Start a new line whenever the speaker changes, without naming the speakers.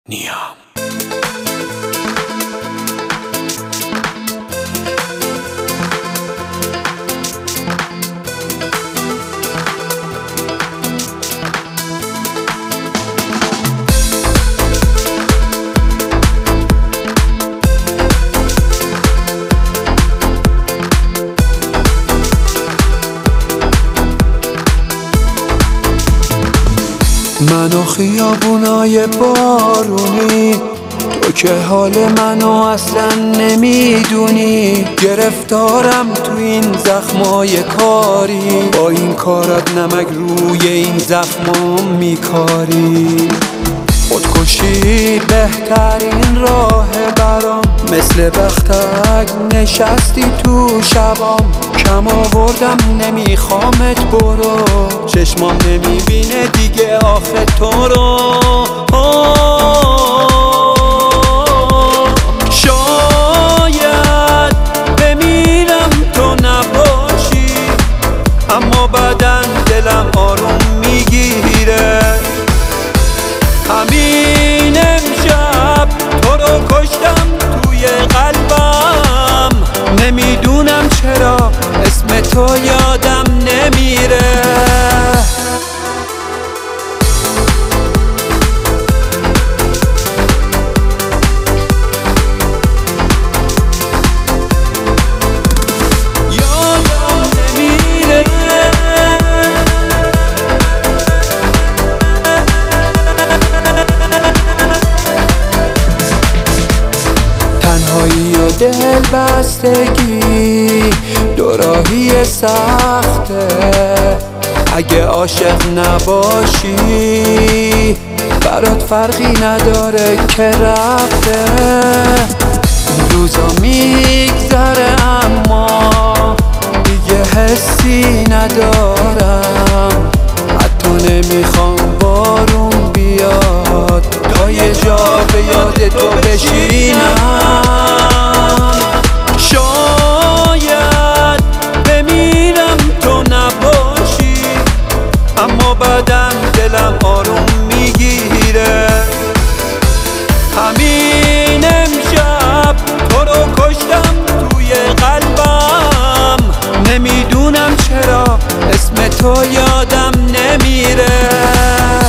نیام. من و خیابونای بارونی، تو که حال منو اصلا نمیدونی. گرفتارم تو این زخمای کاری، با این کارات نمک روی این زخمام میکاری. خودکشی بهترین راه برام، مثل بختک نشستی تو شبام. کم آوردم نمیخوامت برو، چشمام نمیبینه دیگه آخه تو رو. شاید بمیرم تو نباشی، اما بعدن دلم آروم میگیره. همین امشب تو رو کشتم توی قلبم، نمیدونم چرا اسم تو یادم نمیره. تنهایی و دل بستگی دوراهی سخته، اگه عاشق نباشی برات فرقی نداره که رفته. روزا میگذره اما دیگه حسی ندارم، حتی نمیخوام بارون بیاد تا یه جا به یاد تو بشینم. شاید بمیرم تو نباشی، اما بعدن دلم آروم میگیره. همین امشب تو رو کشتم توی قلبم، نمیدونم چرا اسم تو یادم نمیره.